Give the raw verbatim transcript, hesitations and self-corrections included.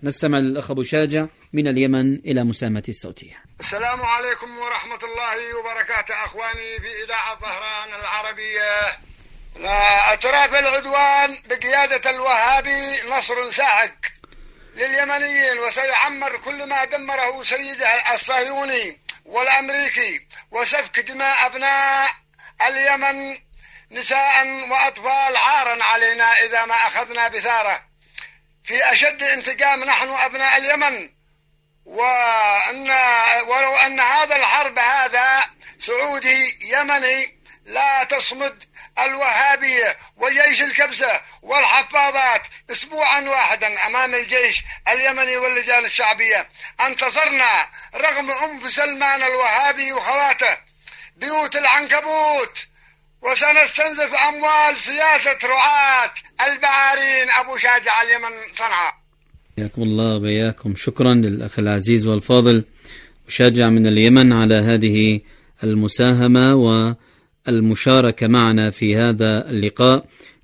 نستمع للأخ أبو شاجع من اليمن إلى مساهمة الصوتية. السلام عليكم ورحمة الله وبركاته أخواني في إذاعة طهران العربية. أطراف العدوان بقيادة الوهابي نصر ساحق لليمنيين، وسيعمر كل ما دمره سيده الصهيوني والأمريكي، وسفك دماء أبناء اليمن نساء وأطفال عارا علينا إذا ما أخذنا بثاره. في أشد انتقام نحن أبناء اليمن، وأن ولو أن هذا الحرب هذا سعودي يمني لا تصمد الوهابية وجيش الكبسة والحفاظات أسبوعا واحدا أمام الجيش اليمني واللجان الشعبية. انتصرنا رغم أنف سلمان الوهابي وخواته بيوت العنكبوت، وسنستنزف أموال سياسة رعاة البعارين. أبو شاجع اليمن صنعاء. حياكم الله وبياكم. شكرا للأخ العزيز والفاضل شاجع من اليمن على هذه المساهمة والمشاركة معنا في هذا اللقاء.